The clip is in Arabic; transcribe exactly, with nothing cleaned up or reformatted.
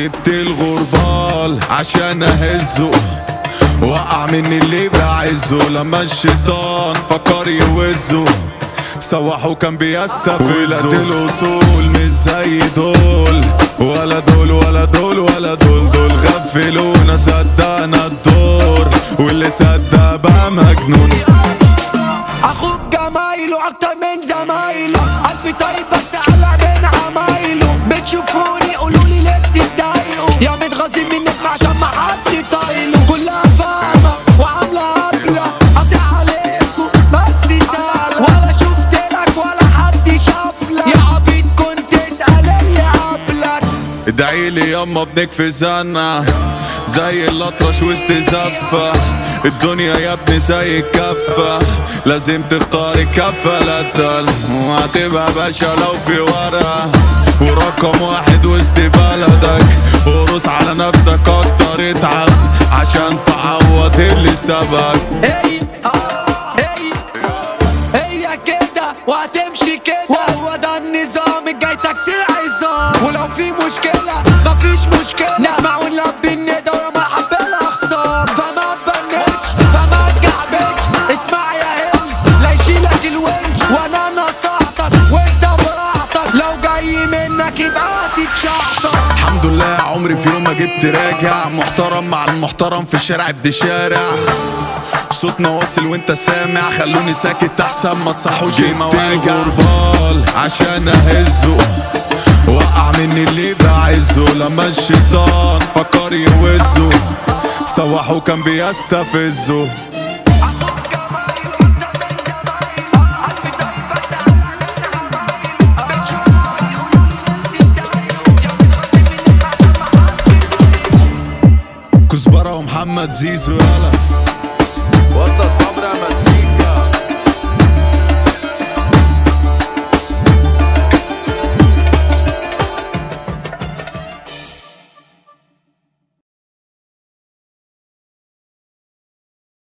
جبت الغربال عشان اهزه، وقع مني اللي بعزه. لما الشيطان فكر يوزه سوحه كان بيستفزه. ولاد الاصول مش زي دول، ولا دول ولا دول ولا دول. دول غفلونا صدقنا الدور، واللي صدق بقى مجنون. اخوك جمايله اكتر من زمايله، قلبي طيب بس على من عمايله. بتشوفوني قولولي ليه بتتضايقوا، يا متغاظين منك عشان ما حد طايله. كلها فاهمة وعاملة قبلة قاطع عليكوا بس سهلة، ولا شفتلك ولا حد شافلك. يا عبيط كنت اسأل اللي قبلك. ادعيلي ياما بنكفي زنة زي الأطرش وسط زفة. الدنيا يا ابني زي الكفة، لازم تختار الكفة لا تل، وهتبقى باشا لو في ورا. ورقم واحد وسط بلدك، ورص على نفسك اكتر اتعب عشان تعوض اللي سبك. هي هي هي كده وهتمشي كده، هو ده النظام الجاي تكسير عظام. ولو في مشكلة مفيش مشكلة، نسمع ونلبي الندى ويا مرحب بالاخصام. فما تبنتش فما تكعبتش، اسمع يا هلف لا يشيلك الونش. وانا نصحتك وانت براحتك، لو جاي منك يبقى هتتشحطط. الحمد لله عمري في يوم ما جبت راجع، محترم مع المحترم في الشارع ابن شارع. صوتنا واصل وانت سامع، خلوني ساكت احسن ما تصحوش المواجع. غربال عشان اهزه، وقع مني اللي بعزه. لما الشيطان فكر يوزه سوحه كان بيستفزه. كزبرة ومحمد زيزو يالا.